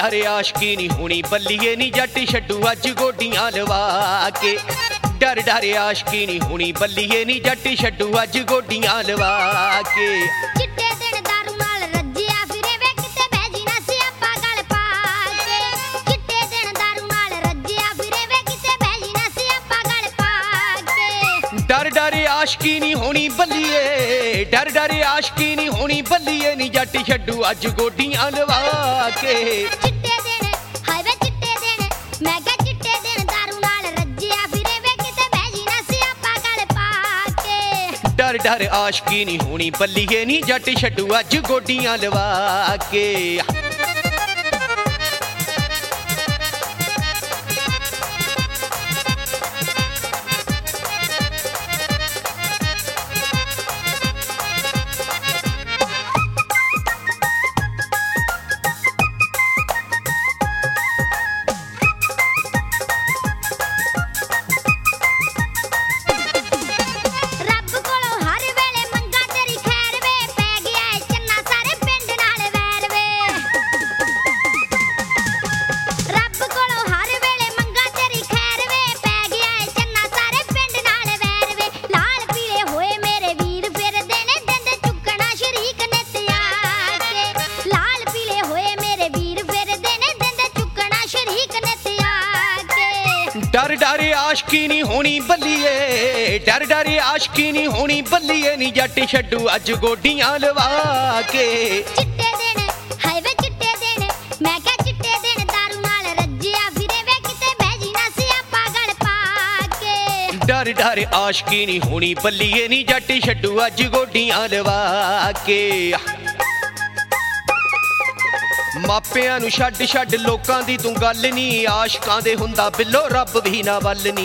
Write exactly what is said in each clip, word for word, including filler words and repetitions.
डर आशकी नी होनी बल्लीए नी जट छड्डू अज गोडियां लवा के। डर डर आशकी नी होनी बल्लीए नी जट छड्डू अज गोडियां लवा के। चिट्टे दिन दारू नाल रज्जिया फिरे वे किते बैजी ना सियापा गल पा के। चिट्टे दिन दारू नाल रज्जिया फिरे वे किते बैजी ना सियापा गल पा के। डर डर आशकी नी होनी बल्लीए डर डर आशकी नी होनी बल्लीए नी जट छड्डू अज गोडियां लवा के। चिट्टे दिन हाय वे चिट्टे दिन मैं क्या चिट्टे दिन दारू नाल रज्जिया फिरे वे किते बैजी ना सियापा गल पा के। डर डर आशकी नी होनी बल्लीए नी जट छड्डू अज गोडियां लवा के। रब कोलों हर वेले मंगा तेरी खैर वे पै गया है चन्ना सारे पिंड नाल वैर वे। रब कोलों हर वेले मंगा तेरी खैर वे पै गया है चन्ना सारे पिंड नाल वैर वे। लाल पीले होए मेरे वीर फिरदे ने दंद चुकना शरीक ने त्याग के। लाल पीले होए मेरे वीर फिरदे ने दंद चुकना शरीक ने त्याग के। डर डर आशकी नी होनी बल्लीए डर डर आशकी नी होनी बल्लीए नी जट छड्डू अज गोडियां लवा के। चिट्टे दिन हाय वे चिट्टे दिन मैं क्या चिट्टे दिन दारू नाल रज्जिया फिरे वे किते बैजी ना सियापा गल पा के। डर डर आशकी नी होनी बल्लीए नी जट छड्डू अज गोडियां लवा के। मापियां नू छड्ड छड्ड लोकां दी तू गल नी आशकां दे हुंदा बिल्लो रब भी ना वल नी।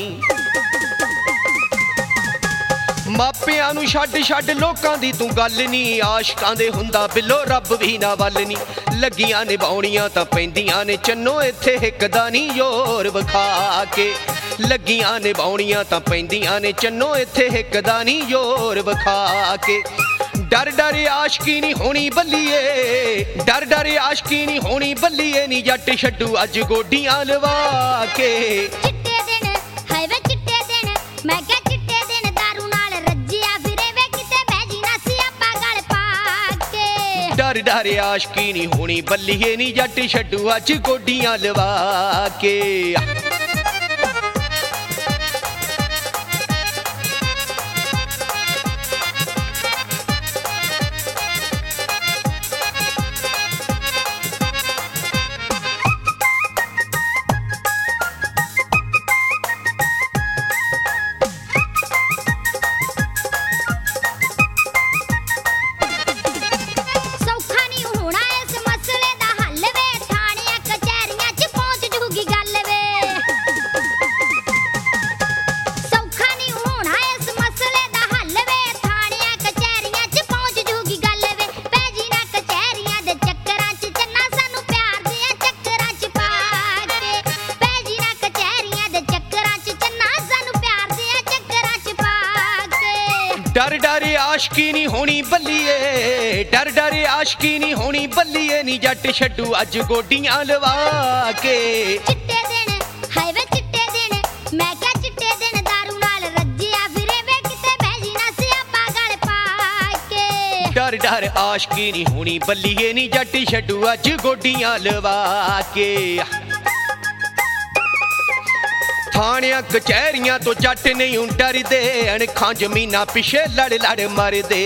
मापियां नू छड्ड छड्ड लोकां दी तू गल नी आशकां दे हुंदा बिल्लो रब भी ना वल नी। लगियां निभाउणियां तां पैंदियां ने चन्नो इत्थे हिक दा नी जोर विखा के। लगियां निभाउणियां तां पैंदियां ने चन्नो इत्थे हिक दा नी जोर विखा के। डर डर आशकी नी होनी बल्लीए डर डर आशकी नी होनी बल्लीए नी जट छड्डू अज गोडियां लवा के। चिट्टे दिन हाय वे चिट्टे दिन मैं क्या चिट्टे दिन दारू नाल रज्जिया फिरे वे किते बैजी ना सियापा गल पा के। डर डर आशकी नी होनी बल्लीए नी जट छड्डू अज गोडियां लवा के। सौखा नहीं होना इस मसले दा हल वे थाणियां कचहरियां च पहुंच जूगी गल वे। सौखा नहीं होना इस मसले दा हल वे थाणियां कचहरियां च पहुंच जूगी गल वे। बैजी ना कचहरियां दे चक्करां च चन्ना सानू प्यार दियां चक्करां च पा के। बैजी ना कचहरियां दे चक्करां च चन्ना सानू प्यार दियां चक्करां च पा के। डर डर आशकी नी होनी बल्लीए डर डर आशकी नी होनी बल्लीए नी जट छड्डू अज गोडियां लवा के। चिट्टे दिन हाय वे चिट्टे दिन मैं क्या चिट्टे दिन दारू नाल रज्जिया फिरे वे किते बैजी ना सियापा गल पा के। डर डर आशकी नी होनी बल्लीए नी जट छड्डू अज गोडियां लवा के। थाणियां कचहरियां तो जट नहीं डरदे अणखां जमीनां पिछे लड़ लड़ मरदे।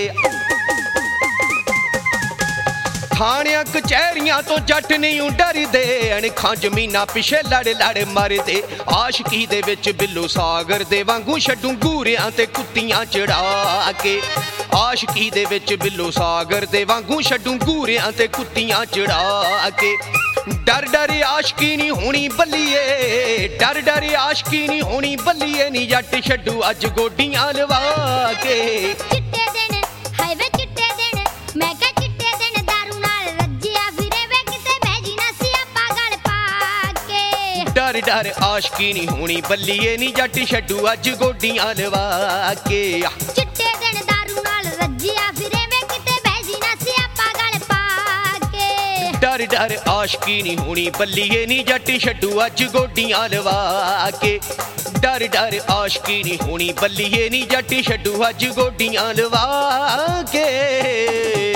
थाणियां कचहरियां तो जट नहीं डरदे अणखां जमीनां पिछे लड़ लड़ मरदे। आशकी दे विच बिल्लो सागर दे वांगू छड्डू घूरियां ते कुत्तियां चढ़ा के। आशकी दे विच बिल्लो सागर दे वांगू छड्डू घूरियां ते कुत्तियां चढ़ा के। डर डर आशकी नी होनी बल्लीए डर डर आशकी नी होनी बल्लीए नी जट छड्डू अज गोडियां लवा के। चिट्टे दिन हाय वे चिट्टे दिन मैं क्या चिट्टे दिन दारू नाल रज्जिया फिरे वे किते बैजी ना सियापा गल पा के। डर डर आशकी नी होनी बल्लीए नी जट छड्डू अज गोडियां लवा के। चिट्टे दिन दारू नाल रज्जिया फिरे वे किते बैजी ना सियापा गल पा के। डर डर आशकी नहीं होनी बल्लीए नी जट छड्डू अज गोडियां लवा के डर डर आशकी नहीं होनी बल्लीए नी जट छड्डू अज गोडियां लवा के